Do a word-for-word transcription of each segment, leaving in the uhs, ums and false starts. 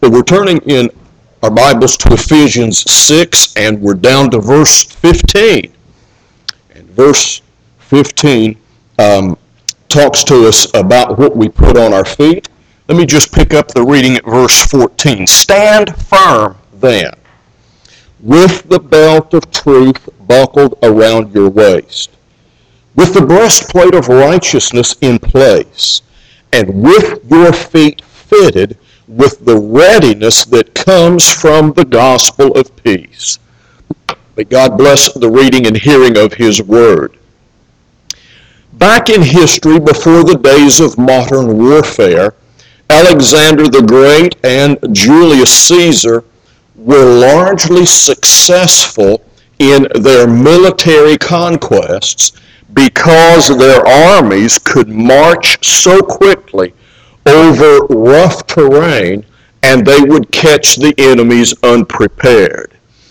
So we're turning in our Bibles to Ephesians six, and we're down to verse fifteen. And verse fifteen um, talks to us about what we put on our feet. Let me just pick up the reading at verse fourteen. Stand firm then, with the belt of truth buckled around your waist, with the breastplate of righteousness in place, and with your feet fitted with the readiness that comes from the gospel of peace. May God bless the reading and hearing of His word. Back in history, before the days of modern warfare, Alexander the Great and Julius Caesar were largely successful in their military conquests because their armies could march so quickly over rough terrain, and they would catch the enemies unprepared.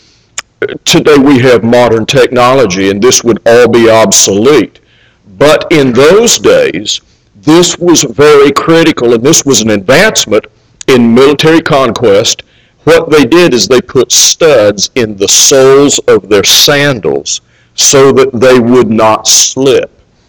Today we have modern technology, and this would all be obsolete. But in those days, this was very critical, and this was an advancement in military conquest. What they did is they put studs in the soles of their sandals so that they would not slip.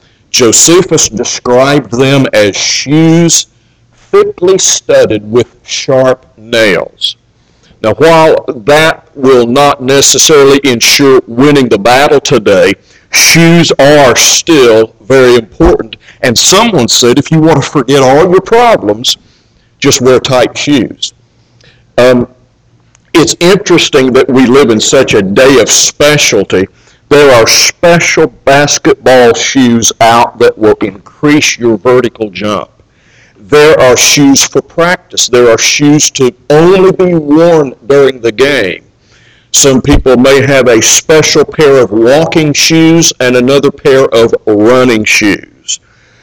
Josephus described them as shoes thickly studded with sharp nails. Now, while that will not necessarily ensure winning the battle today, shoes are still very important. And someone said, if you want to forget all your problems, just wear tight shoes. Um, it's interesting that we live in such a day of specialty. There are special basketball shoes out that will increase your vertical jump. There are shoes for practice. There are shoes to only be worn during the game. Some people may have a special pair of walking shoes and another pair of running shoes.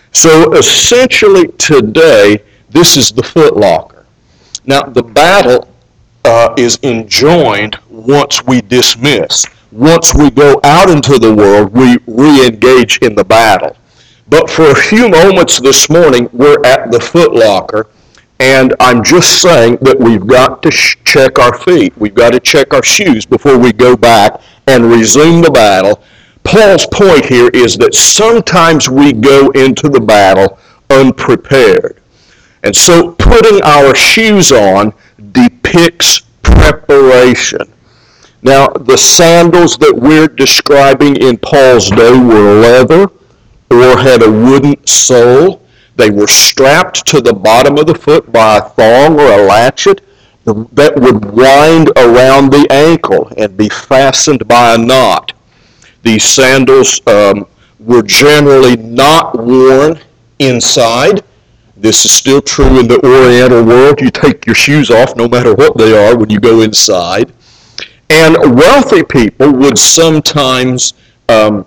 So essentially today, this is the Foot Locker. Now the battle uh, is enjoined once we dismiss. Once we go out into the world, we re-engage in the battle. But for a few moments this morning, we're at the Foot Locker, and I'm just saying that we've got to sh- check our feet. We've got to check our shoes before we go back and resume the battle. Paul's point here is that sometimes we go into the battle unprepared. And so putting our shoes on depicts preparation. Now, the sandals that we're describing in Paul's day were leather or had a wooden sole. They were strapped to the bottom of the foot by a thong or a latchet that would wind around the ankle and be fastened by a knot. These sandals um, were generally not worn inside. This is still true in the Oriental world. You take your shoes off no matter what they are when you go inside. And wealthy people would sometimes um,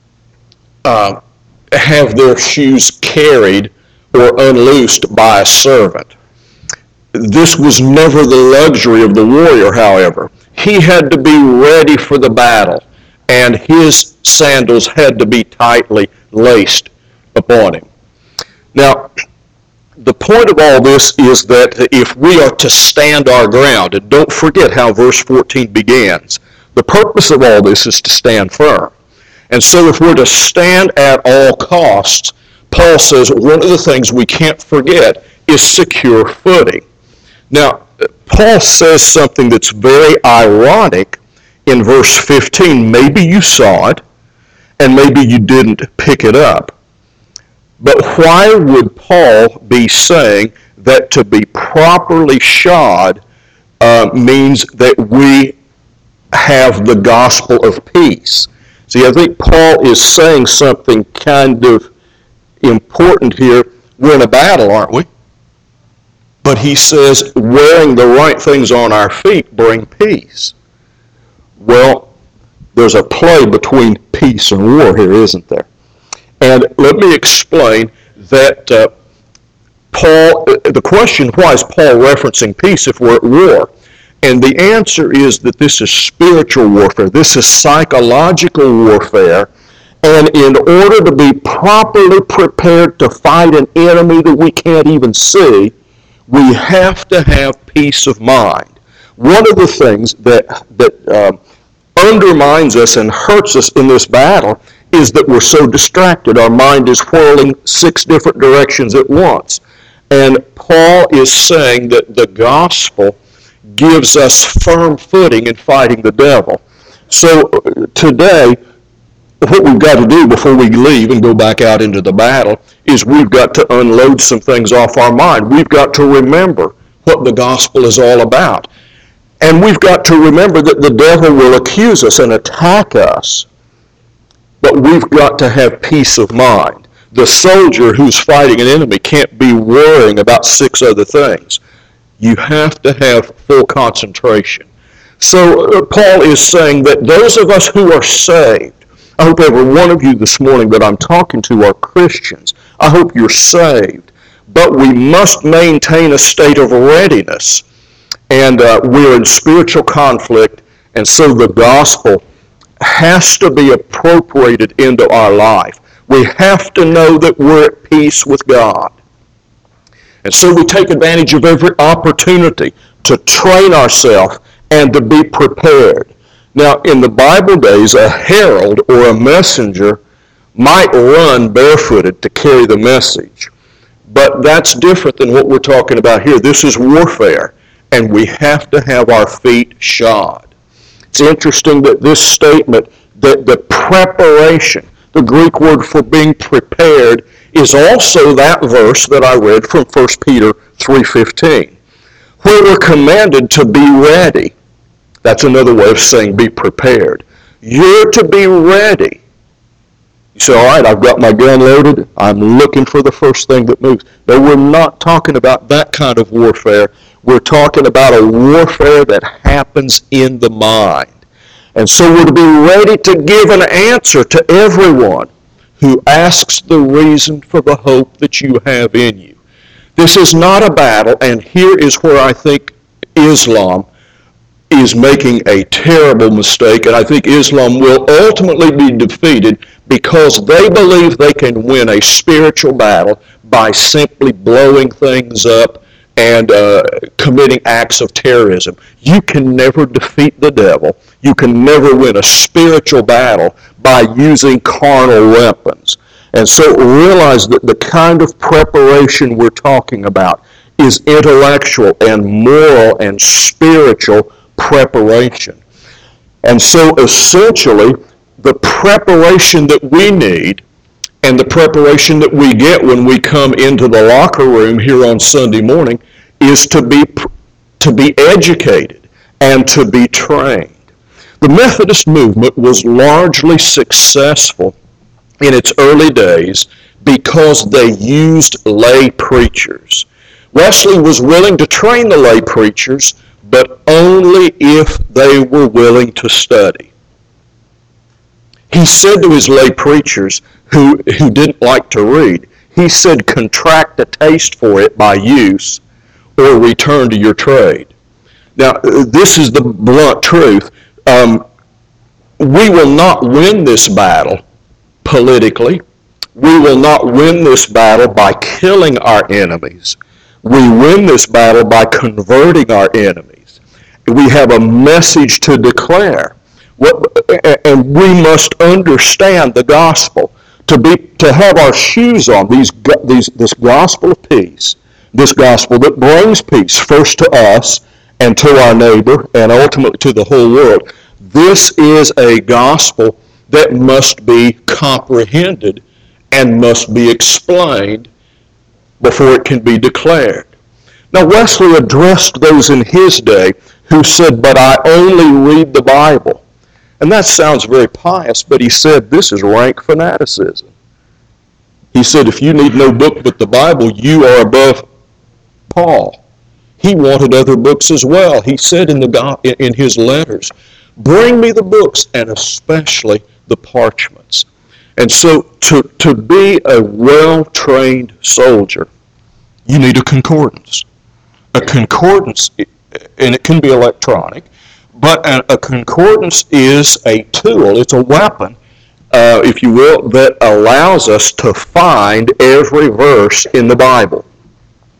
uh, have their shoes carried or unloosed by a servant. This was never the luxury of the warrior, however. He had to be ready for the battle, and his sandals had to be tightly laced upon him. Now, the point of all this is that if we are to stand our ground, and don't forget how verse fourteen begins, the purpose of all this is to stand firm. And so if we're to stand at all costs, Paul says one of the things we can't forget is secure footing. Now, Paul says something that's very ironic in verse fifteen. Maybe you saw it, and maybe you didn't pick it up. But why would Paul be saying that to be properly shod uh, means that we have the gospel of peace? See, I think Paul is saying something kind of important here. We're in a battle, aren't we? But he says wearing the right things on our feet bring peace. Well, there's a play between peace and war here, isn't there? And let me explain that uh, Paul, the question, why is Paul referencing peace if we're at war? And the answer is that this is spiritual warfare. This is psychological warfare. And in order to be properly prepared to fight an enemy that we can't even see, We have to have peace of mind. One of the things that, that um, undermines us and hurts us in this battle is that we're so distracted. Our mind is whirling six different directions at once. And Paul is saying that the gospel gives us firm footing in fighting the devil. So today, what we've got to do before we leave and go back out into the battle is we've got to unload some things off our mind. We've got to remember what the gospel is all about. And we've got to remember that the devil will accuse us and attack us, but we've got to have peace of mind. The soldier who's fighting an enemy can't be worrying about six other things. You have to have full concentration. So uh, Paul is saying that those of us who are saved, I hope every one of you this morning that I'm talking to are Christians. I hope you're saved. But we must maintain a state of readiness. And uh, we're in spiritual conflict, and so the gospel has to be appropriated into our life. We have to know that we're at peace with God. And so we take advantage of every opportunity to train ourselves and to be prepared. Now, in the Bible days, a herald or a messenger might run barefooted to carry the message. But that's different than what we're talking about here. This is warfare, and we have to have our feet shod. It's interesting that this statement, that the preparation, the Greek word for being prepared, is also that verse that I read from First Peter three fifteen, where we're commanded to be ready. That's another way of saying be prepared. You're to be ready. You say, all right, I've got my gun loaded. I'm looking for the first thing that moves. No, we're not talking about that kind of warfare. We're talking about a warfare that happens in the mind. And so we're to be ready to give an answer to everyone who asks the reason for the hope that you have in you. This is not a battle, and here is where I think Islam is making a terrible mistake, and I think Islam will ultimately be defeated because they believe they can win a spiritual battle by simply blowing things up and uh, committing acts of terrorism. You can never defeat the devil. You can never win a spiritual battle by using carnal weapons. And so realize that the kind of preparation we're talking about is intellectual and moral and spiritual preparation. And so essentially, the preparation that we need and the preparation that we get when we come into the locker room here on Sunday morning is to be to be educated and to be trained. The Methodist movement was largely successful in its early days because they used lay preachers. Wesley was willing to train the lay preachers, but only if they were willing to study. He said to his lay preachers who, who didn't like to read, he said, contract a taste for it by use or return to your trade. Now, this is the blunt truth. Um, we will not win this battle politically. We will not win this battle by killing our enemies. We win this battle by converting our enemies. We have a message to declare. And we must understand the gospel. To be, to have our shoes on, these, these, this gospel of peace, this gospel that brings peace first to us and to our neighbor and ultimately to the whole world. This is a gospel that must be comprehended and must be explained before it can be declared. Now, Wesley addressed those in his day who said, but I only read the Bible. And that sounds very pious, but he said this is rank fanaticism. He said if you need no book but the Bible, you are above Paul. He wanted other books as well. He said in, the, in his letters, bring me the books, and especially the parchments. And so to, to be a well-trained soldier, you need a concordance. A concordance, and it can be electronic, but a, a concordance is a tool, it's a weapon, uh, if you will, that allows us to find every verse in the Bible.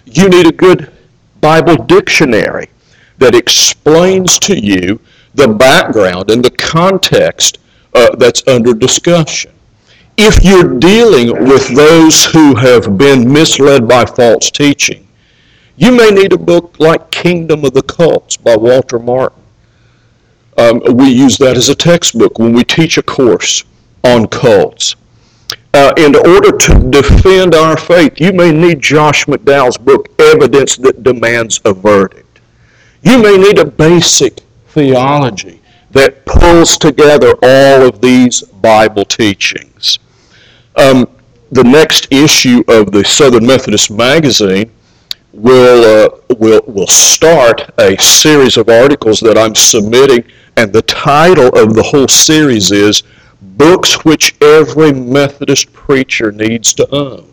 You need a good Bible dictionary that explains to you the background and the context uh, that's under discussion. If you're dealing with those who have been misled by false teaching, you may need a book like Kingdom of the Cults by Walter Martin. Um, we use that as a textbook when we teach a course on cults. Uh, in order to defend our faith, you may need Josh McDowell's book, Evidence That Demands a Verdict. You may need a basic theology that pulls together all of these Bible teachings. Um, the next issue of the Southern Methodist Magazine will, uh, will, will start a series of articles that I'm submitting, and the title of the whole series is Books Which Every Methodist Preacher Needs to Own.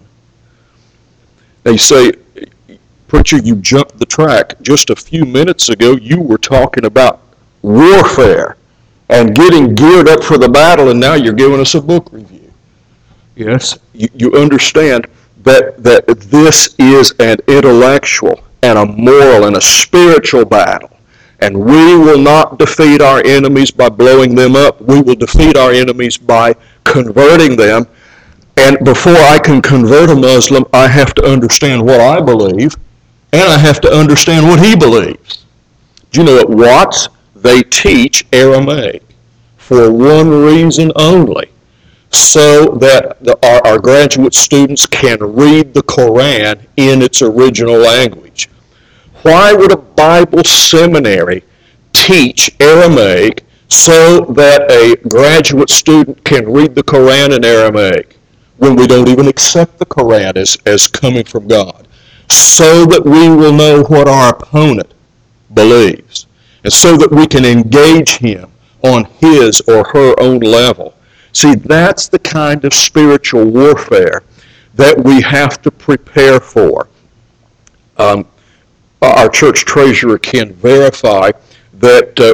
They say, Preacher, you jumped the track. Just a few minutes ago, you were talking about warfare and getting geared up for the battle, and now you're giving us a book review. Yes, you, you understand that, that this is an intellectual and a moral and a spiritual battle. And we will not defeat our enemies by blowing them up. We will defeat our enemies by converting them. And before I can convert a Muslim, I have to understand what I believe, and I have to understand what he believes. Do you know at Watts, they teach Aramaic for one reason only, so that the, our, our graduate students can read the Koran in its original language. Why would a Bible seminary teach Aramaic so that a graduate student can read the Koran in Aramaic when we don't even accept the Koran as, as coming from God? So that we will know what our opponent believes, and so that we can engage him on his or her own level. See, that's the kind of spiritual warfare that we have to prepare for. Um, Our church treasurer can verify that uh,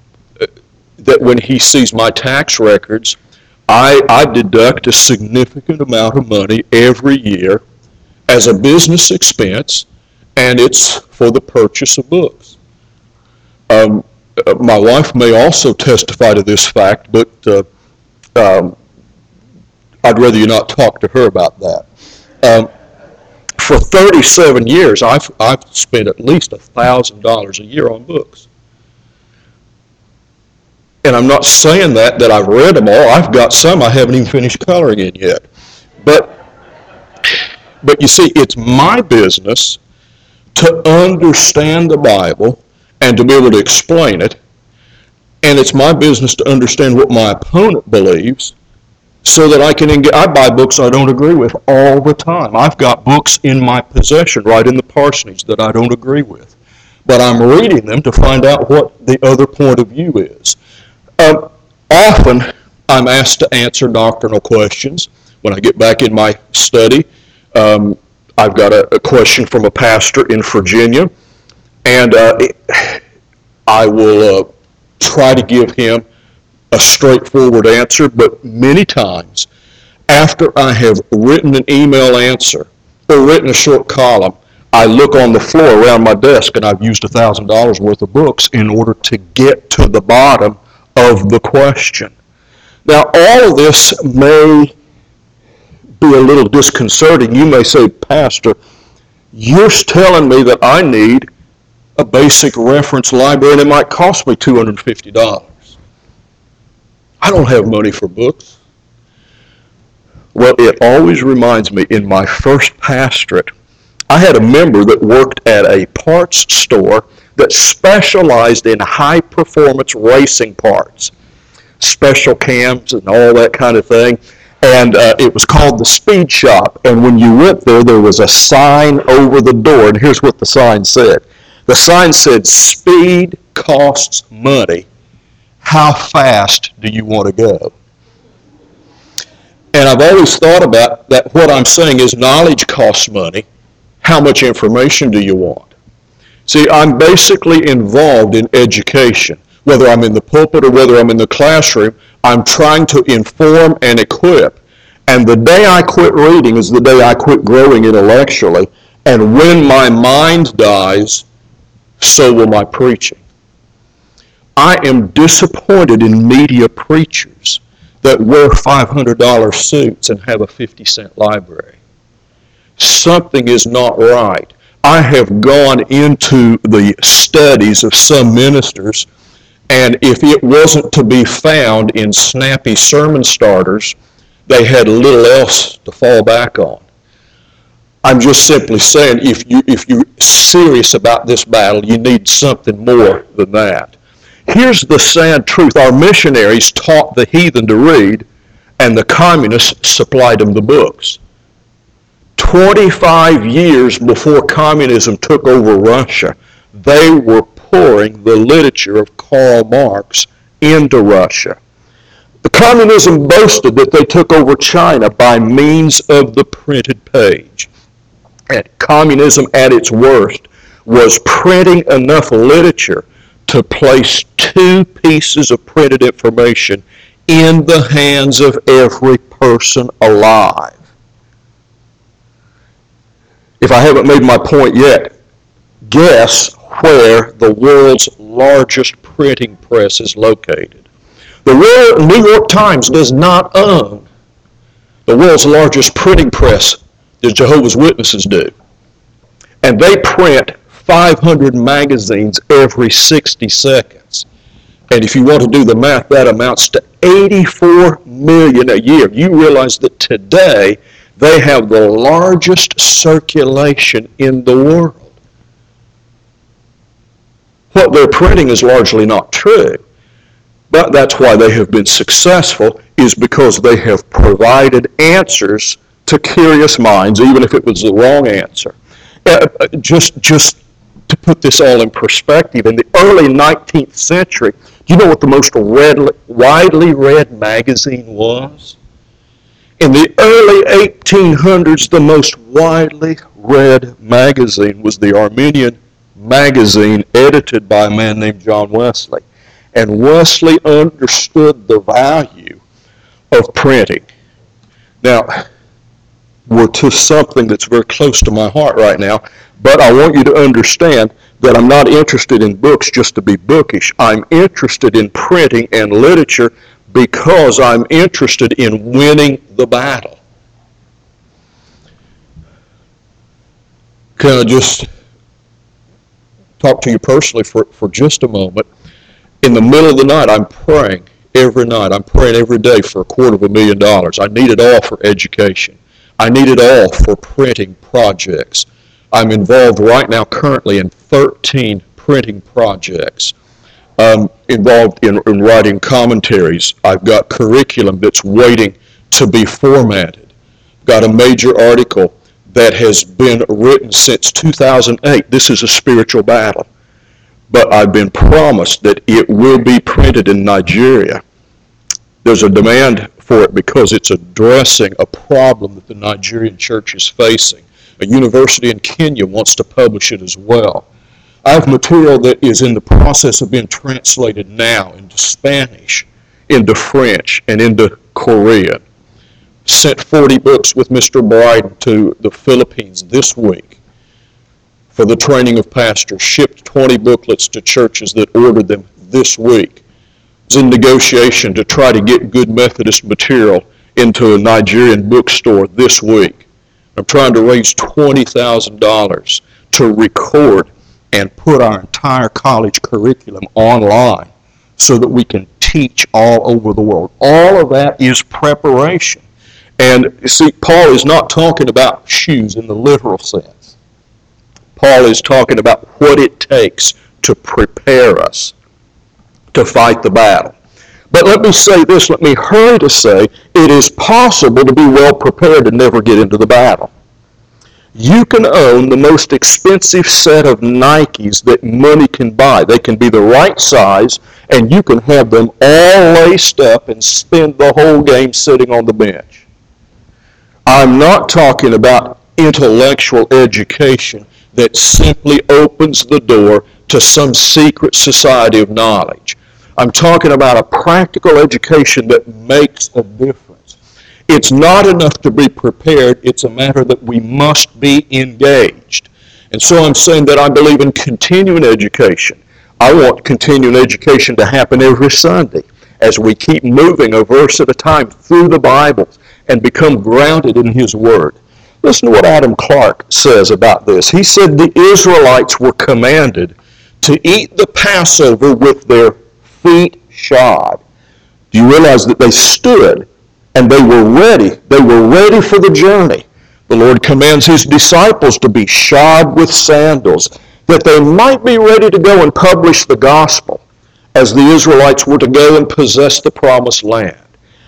that when he sees my tax records, I, I deduct a significant amount of money every year as a business expense, and it's for the purchase of books. Um, my wife may also testify to this fact, but uh, um, I'd rather you not talk to her about that. Um, For thirty-seven years, I've, I've spent at least one thousand dollars a year on books. And I'm not saying that, that I've read them all. I've got some I haven't even finished coloring in yet. But, but you see, it's my business to understand the Bible and to be able to explain it. And it's my business to understand what my opponent believes, so that I can engage. I buy books I don't agree with all the time. I've got books in my possession right in the parsonage that I don't agree with. But I'm reading them to find out what the other point of view is. Um, often, I'm asked to answer doctrinal questions. When I get back in my study, um, I've got a, a question from a pastor in Virginia, and uh, it, I will uh, try to give him a straightforward answer, but many times after I have written an email answer or written a short column, I look on the floor around my desk, and I've used one thousand dollars worth of books in order to get to the bottom of the question. Now, all of this may be a little disconcerting. You may say, Pastor, you're telling me that I need a basic reference library and it might cost me two hundred fifty dollars. I don't have money for books. Well, it always reminds me, in my first pastorate, I had a member that worked at a parts store that specialized in high-performance racing parts, special cams and all that kind of thing. And uh, it was called the Speed Shop. And when you went there, there was a sign over the door. And here's what the sign said. The sign said, "Speed costs money. How fast do you want to go?" And I've always thought about that. What I'm saying is knowledge costs money. How much information do you want? See, I'm basically involved in education. Whether I'm in the pulpit or whether I'm in the classroom, I'm trying to inform and equip. And the day I quit reading is the day I quit growing intellectually. And when my mind dies, so will my preaching. I am disappointed in media preachers that wear five hundred dollar suits and have a fifty cent library. Something is not right. I have gone into the studies of some ministers, and if it wasn't to be found in snappy sermon starters, they had little else to fall back on. I'm just simply saying, if you if you're serious about this battle, you need something more than that. Here's the sad truth. Our missionaries taught the heathen to read, and the communists supplied them the books. twenty-five years before communism took over Russia, they were pouring the literature of Karl Marx into Russia. The communism boasted that they took over China by means of the printed page. And communism at its worst was printing enough literature to place two pieces of printed information in the hands of every person alive. If I haven't made my point yet, guess where the world's largest printing press is located. The New York Times does not own the world's largest printing press that Jehovah's Witnesses do. And they print five hundred magazines every sixty seconds. And if you want to do the math, that amounts to eighty-four million a year. You realize that today they have the largest circulation in the world. What they're printing is largely not true, but that's why they have been successful, is because they have provided answers to curious minds, even if it was the wrong answer. Uh, just, just to put this all in perspective, in the early nineteenth century, do you know what the most read, widely read magazine was? In the early eighteen hundreds, the most widely read magazine was the Arminian magazine edited by a man named John Wesley. And Wesley understood the value of printing. Now, we're to something that's very close to my heart right now, but I want you to understand that I'm not interested in books just to be bookish. I'm interested in printing and literature because I'm interested in winning the battle. Can I just talk to you personally for, for just a moment? In the middle of the night, I'm praying every night. I'm praying every day for a quarter of a million dollars. I need it all for education. I need it all for printing projects. I'm involved right now currently in thirteen printing projects. I'm involved in, in writing commentaries. I've got curriculum that's waiting to be formatted. Got a major article that has been written since two thousand eight. This is a spiritual battle. But I've been promised that it will be printed in Nigeria. There's a demand for it because it's addressing a problem that the Nigerian church is facing. A university in Kenya wants to publish it as well. I have material that is in the process of being translated now into Spanish, into French, and into Korean. Sent forty books with Mister Bryden to the Philippines this week for the training of pastors. Shipped twenty booklets to churches that ordered them this week. Was in negotiation to try to get good Methodist material into a Nigerian bookstore this week. I'm trying to raise twenty thousand dollars to record and put our entire college curriculum online so that we can teach all over the world. All of that is preparation. And see, Paul is not talking about shoes in the literal sense. Paul is talking about what it takes to prepare us to fight the battle. But let me say this, let me hurry to say, it is possible to be well prepared and never get into the battle. You can own the most expensive set of Nikes that money can buy. They can be the right size, and you can have them all laced up and spend the whole game sitting on the bench. I'm not talking about intellectual education that simply opens the door to some secret society of knowledge. I'm talking about a practical education that makes a difference. It's not enough to be prepared. It's a matter that we must be engaged. And so I'm saying that I believe in continuing education. I want continuing education to happen every Sunday as we keep moving a verse at a time through the Bible and become grounded in His Word. Listen to what Adam Clark says about this. He said the Israelites were commanded to eat the Passover with their feet shod. Do you realize that they stood and they were ready? They were ready for the journey. The Lord commands His disciples to be shod with sandals, that they might be ready to go and publish the gospel as the Israelites were to go and possess the promised land.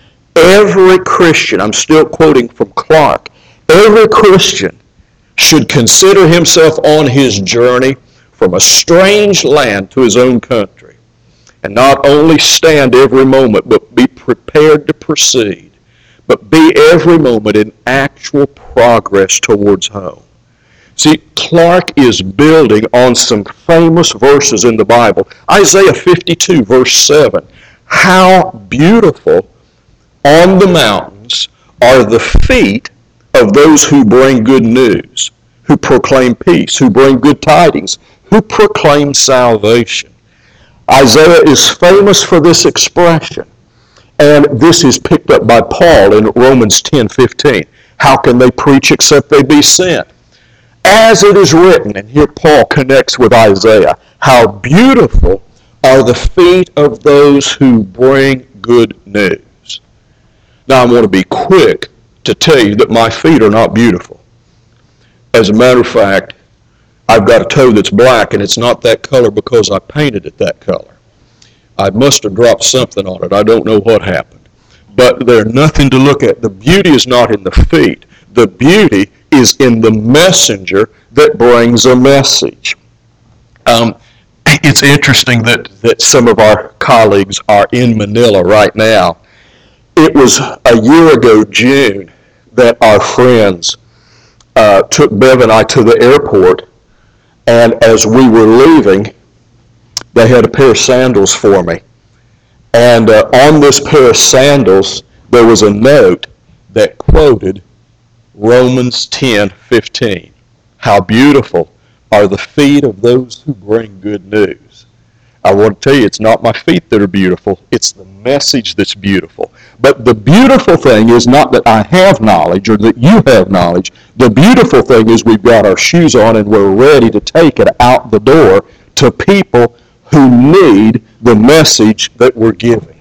Every Christian, I'm still quoting from Clark, every Christian should consider himself on his journey from a strange land to his own country, and not only stand every moment, but be prepared to proceed, but be every moment in actual progress towards home. See, Clark is building on some famous verses in the Bible. Isaiah fifty-two, verse seven. How beautiful on the mountains are the feet of those who bring good news, who proclaim peace, who bring good tidings, who proclaim salvation. Isaiah is famous for this expression, and this is picked up by Paul in Romans ten fifteen. How can they preach except they be sent? As it is written, and here Paul connects with Isaiah, how beautiful are the feet of those who bring good news. Now I want to be quick to tell you that my feet are not beautiful. As a matter of fact, I've got a toe that's black, and it's not that color because I painted it that color. I must have dropped something on it. I don't know what happened. But there's nothing to look at. The beauty is not in the feet. The beauty is in the messenger that brings a message. Um, it's interesting that, that some of our colleagues are in Manila right now. It was a year ago, June, that our friends uh, took Bev and I to the airport, and as we were leaving, they had a pair of sandals for me. And uh, on this pair of sandals, there was a note that quoted Romans ten fifteen. How beautiful are the feet of those who bring good news. I want to tell you, it's not my feet that are beautiful, it's the message that's beautiful. But the beautiful thing is not that I have knowledge or that you have knowledge. The beautiful thing is we've got our shoes on and we're ready to take it out the door to people who need the message that we're giving.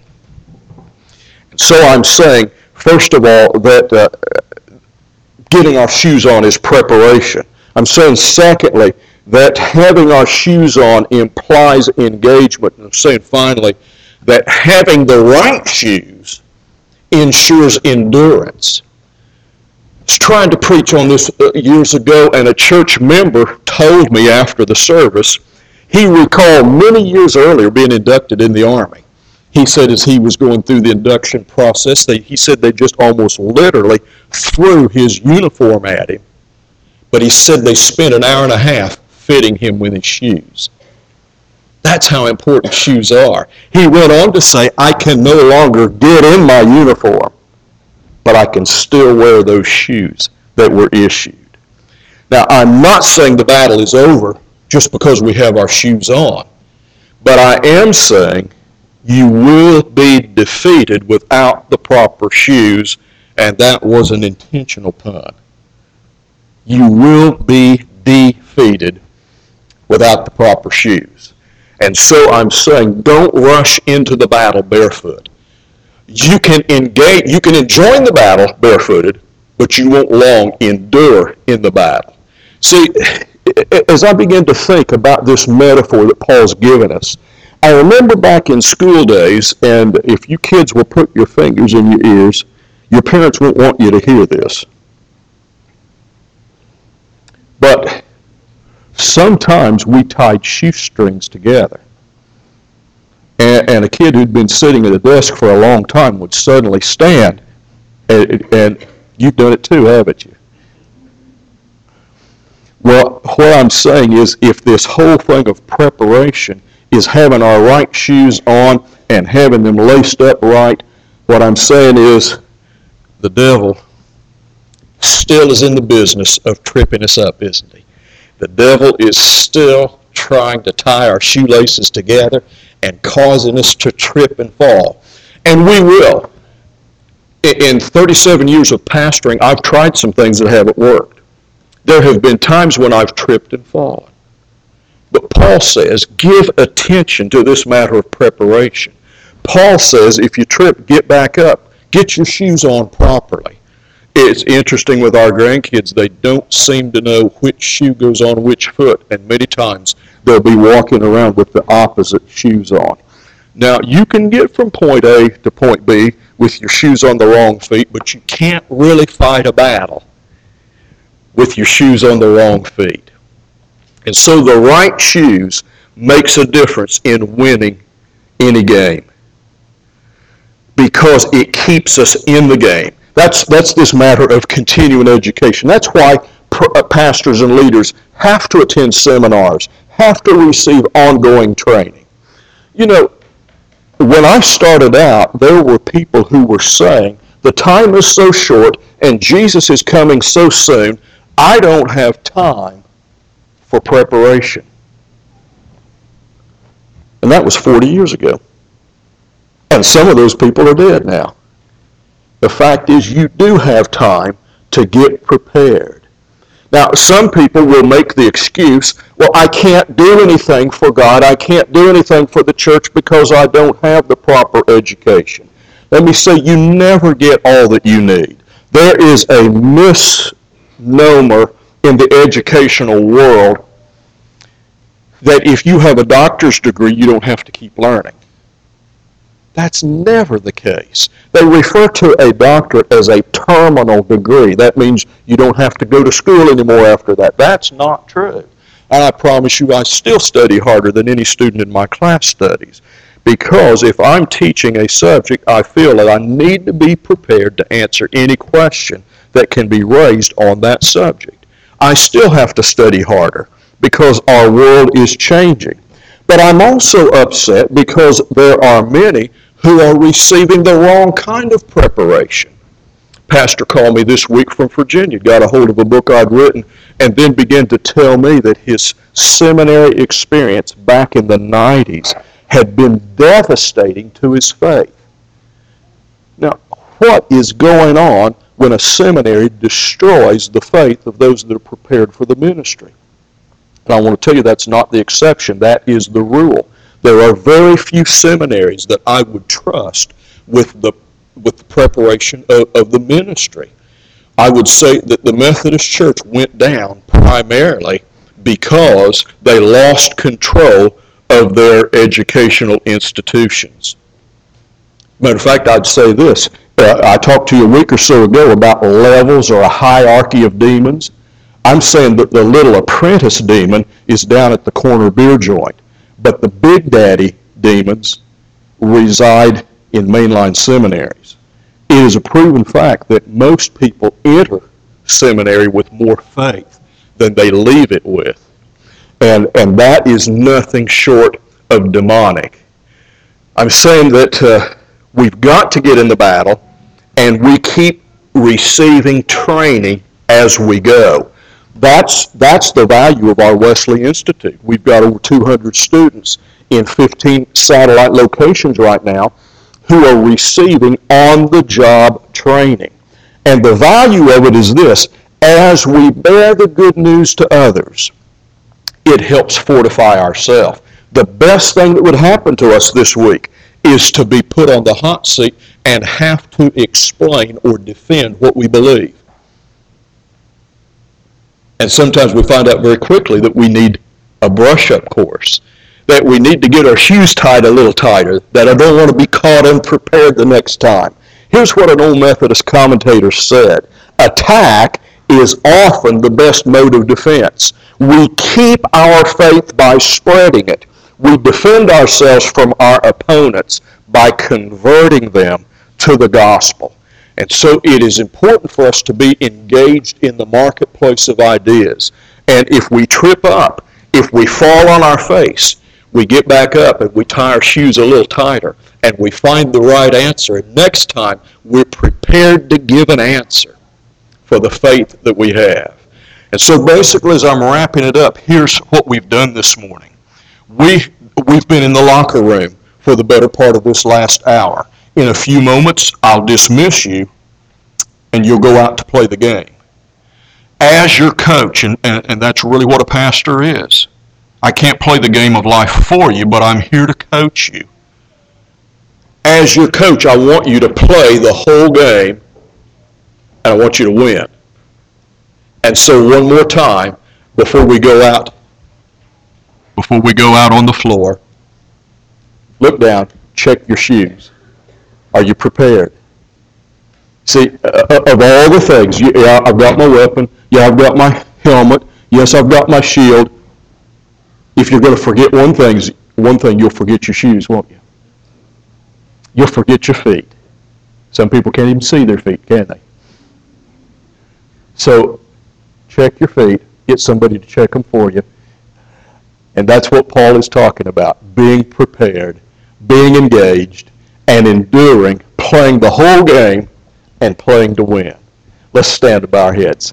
So I'm saying, first of all, that uh, getting our shoes on is preparation. I'm saying, secondly, that having our shoes on implies engagement. And I'm saying, finally, that having the right shoes ensures endurance. I was trying to preach on this years ago, and a church member told me after the service, he recalled many years earlier being inducted in the Army. He said as he was going through the induction process, they, he said they just almost literally threw his uniform at him. But he said they spent an hour and a half fitting him with his shoes. That's how important shoes are. He went on to say, I can no longer get in my uniform, but I can still wear those shoes that were issued. Now, I'm not saying the battle is over just because we have our shoes on, but I am saying you will be defeated without the proper shoes, and that was an intentional pun. You will be defeated without the proper shoes. And so I'm saying, don't rush into the battle barefoot. You can engage, you can enjoy the battle barefooted, but you won't long endure in the battle. See, as I begin to think about this metaphor that Paul's given us, I remember back in school days, and if you kids will put your fingers in your ears, your parents won't want you to hear this. But sometimes we tied shoestrings together. And, and a kid who'd been sitting at a desk for a long time would suddenly stand. And, and you've done it too, haven't you? Well, what I'm saying is if this whole thing of preparation is having our right shoes on and having them laced up right, what I'm saying is the devil still is in the business of tripping us up, isn't he? the devil is still trying to tie our shoelaces together and causing us to trip and fall. And we will. In thirty-seven years of pastoring, I've tried some things that haven't worked. There have been times when I've tripped and fallen. But Paul says, give attention to this matter of preparation. Paul says, if you trip, get back up. Get your shoes on properly. It's interesting with our grandkids, they don't seem to know which shoe goes on which foot, and many times they'll be walking around with the opposite shoes on. Now, you can get from point A to point B with your shoes on the wrong feet, but you can't really fight a battle with your shoes on the wrong feet. And so the right shoes makes a difference in winning any game because it keeps us in the game. That's, that's this matter of continuing education. That's why pastors and leaders have to attend seminars, have to receive ongoing training. You know, when I started out, there were people who were saying, the time is so short and Jesus is coming so soon, I don't have time for preparation. And that was forty years ago. And some of those people are dead now. The fact is, you do have time to get prepared. Now, some people will make the excuse, well, I can't do anything for God, I can't do anything for the church because I don't have the proper education. Let me say, you never get all that you need. There is a misnomer in the educational world that if you have a doctor's degree, you don't have to keep learning. That's never the case. They refer to a doctorate as a terminal degree. That means you don't have to go to school anymore after that. That's not true. And I promise you, I still study harder than any student in my class studies. Because if I'm teaching a subject, I feel that I need to be prepared to answer any question that can be raised on that subject. I still have to study harder because our world is changing. But I'm also upset because there are many who are receiving the wrong kind of preparation. Pastor called me this week from Virginia, got a hold of a book I'd written, and then began to tell me that his seminary experience back in the nineties had been devastating to his faith. Now, what is going on when a seminary destroys the faith of those that are prepared for the ministry? And I want to tell you that's not the exception. That is the rule. There are very few seminaries that I would trust with the with the preparation of, of the ministry. I would say that the Methodist Church went down primarily because they lost control of their educational institutions. Matter of fact, I'd say this. Uh, I talked to you a week or so ago about levels or a hierarchy of demons. I'm saying that the little apprentice demon is down at the corner beer joint, but the big daddy demons reside in mainline seminaries. It is a proven fact that most people enter seminary with more faith than they leave it with. And, and that is nothing short of demonic. I'm saying that uh, we've got to get in the battle, and we keep receiving training as we go. That's, that's the value of our Wesley Institute. We've got over two hundred students in fifteen satellite locations right now who are receiving on-the-job training. And the value of it is this: as we bear the good news to others, it helps fortify ourselves. The best thing that would happen to us this week is to be put on the hot seat and have to explain or defend what we believe. And sometimes we find out very quickly that we need a brush-up course, that we need to get our shoes tied a little tighter, that I don't want to be caught unprepared the next time. Here's what an old Methodist commentator said: attack is often the best mode of defense. We keep our faith by spreading it. We defend ourselves from our opponents by converting them to the gospel. And so it is important for us to be engaged in the marketplace of ideas. And if we trip up, if we fall on our face, we get back up and we tie our shoes a little tighter and we find the right answer. And next time, we're prepared to give an answer for the faith that we have. And so basically, as I'm wrapping it up, here's what we've done this morning. We, we've been in the locker room for the better part of this last hour. In a few moments, I'll dismiss you, and you'll go out to play the game. As your coach, and, and, and that's really what a pastor is. I can't play the game of life for you, but I'm here to coach you. As your coach, I want you to play the whole game, and I want you to win. And so one more time, before we go out, before we go out on the floor, look down, check your shoes. Are you prepared? See, uh, of all the things, yeah, I've got my weapon, yeah, I've got my helmet, yes, I've got my shield. If you're going to forget one thing, one thing, you'll forget your shoes, won't you? You'll forget your feet. Some people can't even see their feet, can they? So, check your feet. Get somebody to check them for you. And that's what Paul is talking about. Being prepared, being engaged, and enduring, playing the whole game, and playing to win. Let's stand to bow our heads.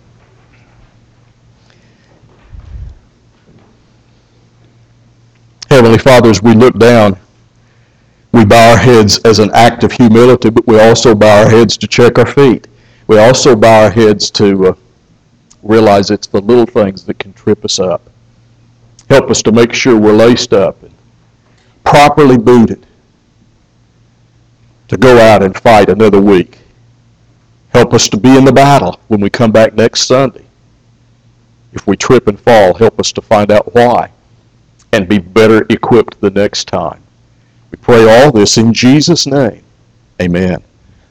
Heavenly Father, as we look down, we bow our heads as an act of humility, but we also bow our heads to check our feet. We also bow our heads to uh, realize it's the little things that can trip us up. Help us to make sure we're laced up and properly booted to go out and fight another week. Help us to be in the battle when we come back next Sunday. If we trip and fall, help us to find out why and be better equipped the next time. We pray all this in Jesus' name. Amen.